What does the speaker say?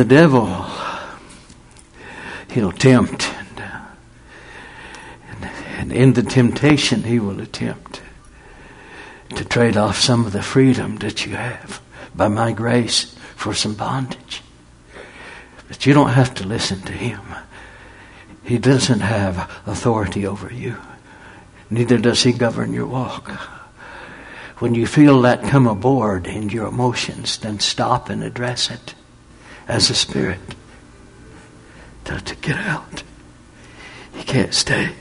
The devil, he'll tempt. And in the temptation, he will attempt to trade off some of the freedom that you have by my grace for some bondage. But you don't have to listen to him. He doesn't have authority over you. Neither does he govern your walk. When you feel that come aboard in your emotions, then stop and address it as a spirit. Tell it to get out. You can't stay.